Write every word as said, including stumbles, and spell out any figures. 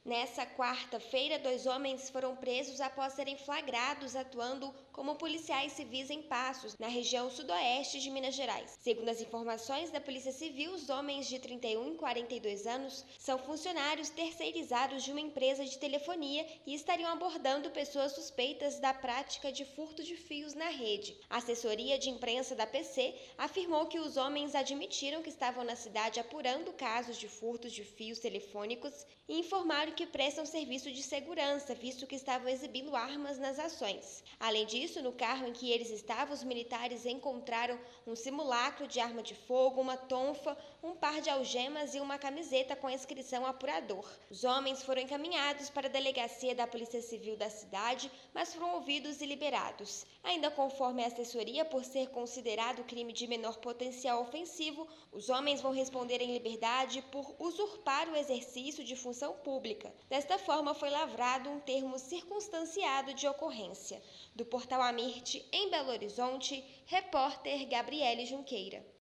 Nessa quarta-feira, dois homens foram presos após serem flagrados atuando como policiais civis em Passos, na região sudoeste de Minas Gerais. Segundo as informações da Polícia Civil, os homens de trinta e um e quarenta e dois anos são funcionários terceirizados de uma empresa de telefonia e estariam abordando pessoas suspeitas da prática de furto de fios na rede. A assessoria de imprensa da P C afirmou que os homens admitiram que estavam na cidade apurando casos de furtos de fios telefônicos e informaram que prestam serviço de segurança, visto que estavam exibindo armas nas ações. Além disso, no carro em que eles estavam, os militares encontraram um simulacro de arma de fogo, uma tonfa, um par de algemas e uma camiseta com a inscrição apurador. Os homens foram encaminhados para a delegacia da Polícia Civil da cidade, mas foram ouvidos e liberados. Ainda conforme a assessoria, por ser considerado crime de menor potencial ofensivo, os homens vão responder em liberdade por usurpar o exercício de função pública. Desta forma, foi lavrado um termo circunstanciado de ocorrência. Do Portal Amirte, em Belo Horizonte, repórter Gabriele Junqueira.